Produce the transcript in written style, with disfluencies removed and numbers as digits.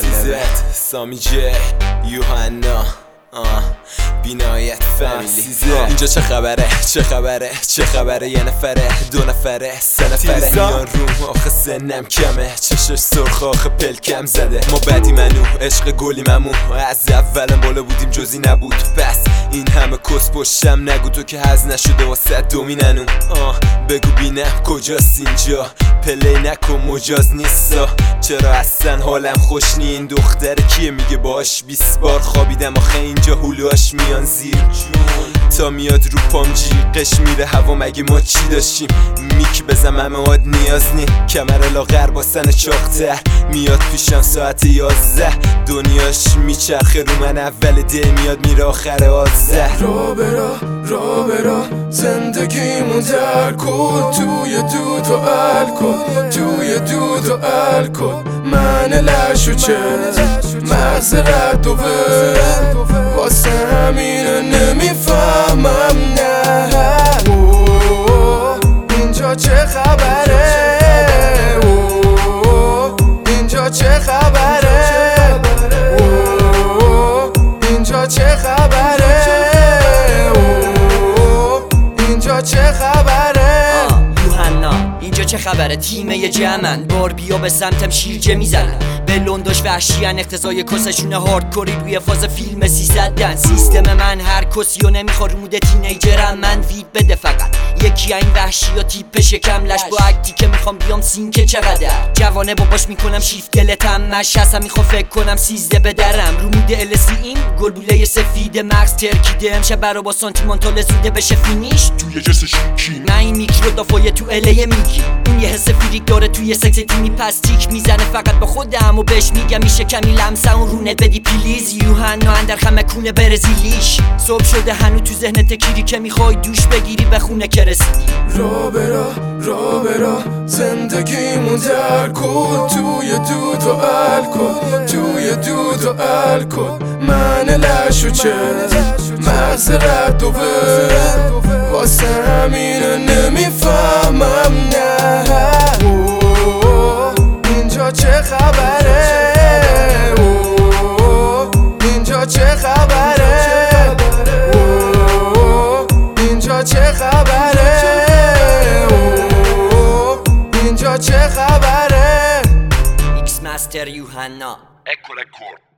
سیزت سامی جی یوحنا بینایت فامیلی. اینجا چه خبره یه نفره دو نفره سه نفره میان روم آخه سنم کمه چشش سرخ آخه پلکم زده ما بدی منو عشق گلی ممو از اولم بالا بودیم جزی نبود پس این همه کس پشتم نگو تو که هز نشده واسه دومیننو بگو بینم کجاست اینجا پلی نکن مجاز نیستا چرا اصلا حالم خوش نی این دختر کیه میگه باش 20 بار خوابیدم آخه اینجا هلوهاش میان زیر تا میاد رو پام جیغش میره هوا مگه ما چی داشتیم میک بزم همه عاد نیاز نی کمر لاغر با سن چاقتر میاد پیشم ساعت 11 دنیاش میچرخه رو من اول ده میاد میره آخر 11 را برا زندگیمون در کن توی دود و الکل توی دود و الکل من لشو چه مغز رد و واسه همینه نمیفهمم نه اینجا چه خبره اینجا چه خبره اینجا چه خبره اینجا چه خبره یوحنا اینجا چه خبره تیمه جمعن بار بیا به سمتم شیرجه میزنن به لنداش وحشیان اقتضای کسشون هاردکوری روی فاز فیلم 300 دن سیستم من هر کسی و نمیخواد مود تینیجرم من وید بده فقط یکی این وحشی یا تیپ شکم لش با اکتی که میخوام بیام سینک چقدر جوانه باباش میکنم شیفت دلتم مش هستم میخوام فکر کنم 13 بدرم رو مود السی این گلبوله سفید مغز ترکیده امشه برا با سانتیمانتال زوده بشه فینیش توی جس شیکی من این میکرو دافای تو الیه میگی اون یه حس فریک داره توی سکس تیمی پستیک میزنه فقط با خودم و بهش میگم میشه کمی لمسه اون رونت بدی پلیز یوحنا اندر خمه کونه برزیلیش صبح شده هنو تو ذهنت کیری که میخوای دوش بگیری به خونه که رسیدی را برا زندگیمون در کن توی دود و الکل توی دود و الکل من لشو چه مغز رد و واسه همینه نمیفهمم نه اینجا چه خبره اینجا چه خبره اینجا چه خبره اینجا چه خبره ایکس مستر یوحنا اکو رکورد